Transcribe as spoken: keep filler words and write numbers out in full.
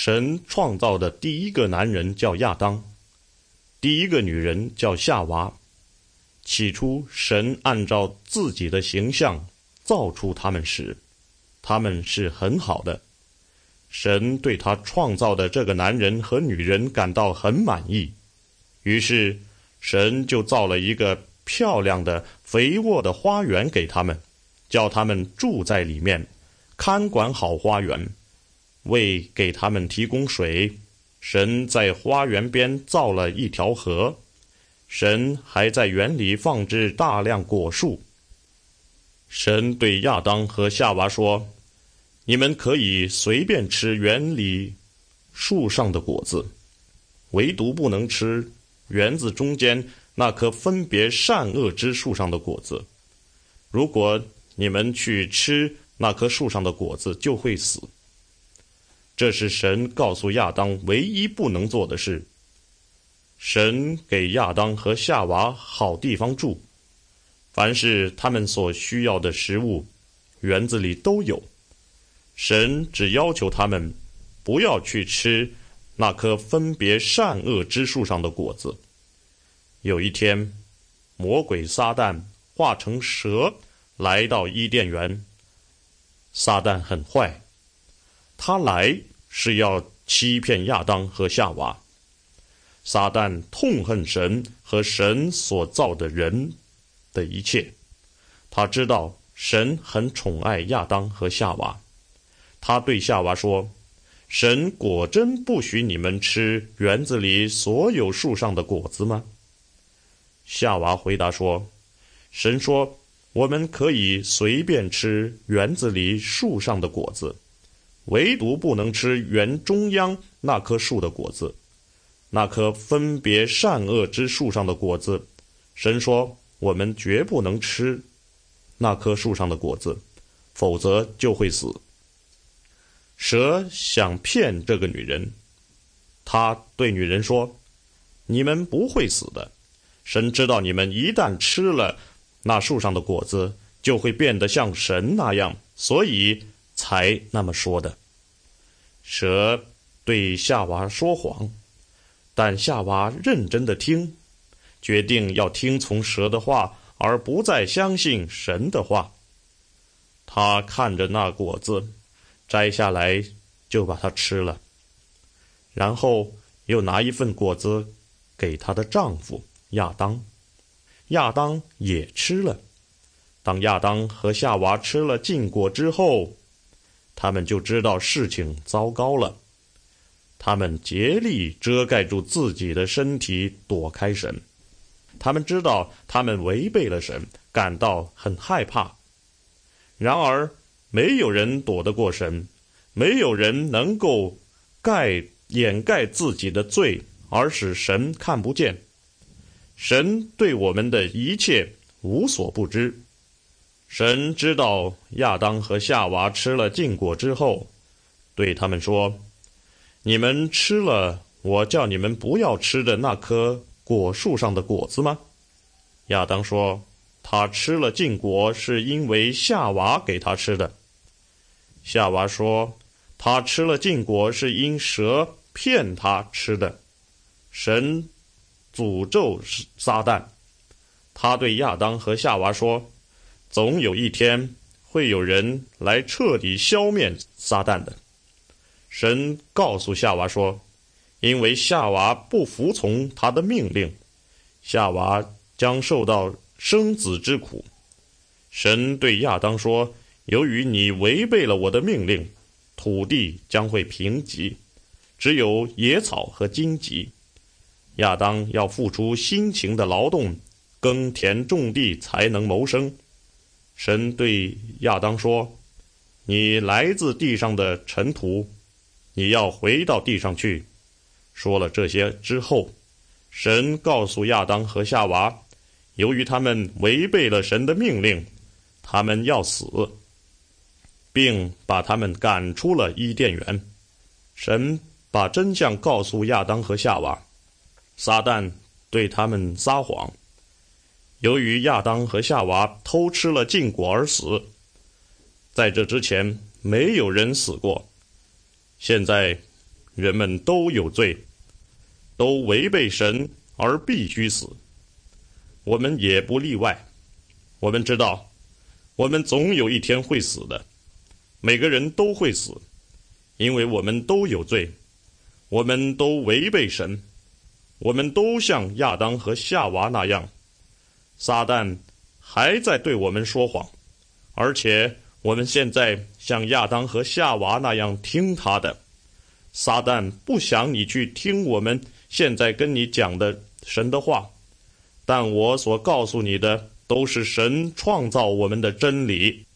神创造的第一个男人叫亚当，第一个女人叫夏娃。起初神按照自己的形象造出他们时，他们是很好的。神对他创造的这个男人和女人感到很满意，于是神就造了一个漂亮的肥沃的花园给他们，叫他们住在里面，看管好花园，为给他们提供水。神在花园边造了一条河，神还在园里放置大量果树。神对亚当和夏娃说，你们可以随便吃园里树上的果子，唯独不能吃园子中间那棵分别善恶之树上的果子。如果你们去吃那棵树上的果子，就会死。这是神告诉亚当唯一不能做的事。神给亚当和夏娃好地方住，凡是他们所需要的食物，园子里都有。神只要求他们不要去吃那棵分别善恶之树上的果子。有一天，魔鬼撒旦化成蛇来到伊甸园。撒旦很坏，他来是要欺骗亚当和夏娃。撒旦痛恨神和神所造的人的一切，他知道神很宠爱亚当和夏娃。他对夏娃说，神果真不许你们吃园子里所有树上的果子吗？夏娃回答说，神说我们可以随便吃园子里树上的果子，唯独不能吃园中央那棵树的果子，那棵分别善恶之树上的果子。神说我们绝不能吃那棵树上的果子，否则就会死。蛇想骗这个女人，他对女人说，你们不会死的，神知道你们一旦吃了那树上的果子，就会变得像神那样，所以才那么说的。蛇对夏娃说谎，但夏娃认真的听，决定要听从蛇的话，而不再相信神的话。她看着那果子，摘下来就把它吃了，然后又拿一份果子给她的丈夫亚当。亚当也吃了。当亚当和夏娃吃了禁果之后，他们就知道事情糟糕了。他们竭力遮盖住自己的身体，躲开神。他们知道他们违背了神，感到很害怕。然而没有人躲得过神，没有人能够盖掩盖自己的罪而使神看不见。神对我们的一切无所不知。神知道亚当和夏娃吃了禁果之后，对他们说，你们吃了我叫你们不要吃的那棵果树上的果子吗？亚当说，他吃了禁果是因为夏娃给他吃的。夏娃说，他吃了禁果是因蛇骗他吃的。神诅咒撒旦，他对亚当和夏娃说，总有一天会有人来彻底消灭撒旦的。神告诉夏娃说，因为夏娃不服从他的命令，夏娃将受到生子之苦。神对亚当说，由于你违背了我的命令，土地将会贫瘠，只有野草和荆棘。亚当要付出辛勤的劳动，耕田种地才能谋生。神对亚当说，你来自地上的尘土，你要回到地上去。说了这些之后，神告诉亚当和夏娃，由于他们违背了神的命令，他们要死，并把他们赶出了伊甸园。神把真相告诉亚当和夏娃，撒旦对他们撒谎。由于亚当和夏娃偷吃了禁果而死，在这之前没有人死过。现在人们都有罪，都违背神而必须死。我们也不例外。我们知道，我们总有一天会死的，每个人都会死，因为我们都有罪，我们都违背神，我们都像亚当和夏娃那样。撒旦还在对我们说谎，而且我们现在像亚当和夏娃那样听他的。撒旦不想你去听我们现在跟你讲的神的话，但我所告诉你的都是神创造我们的真理。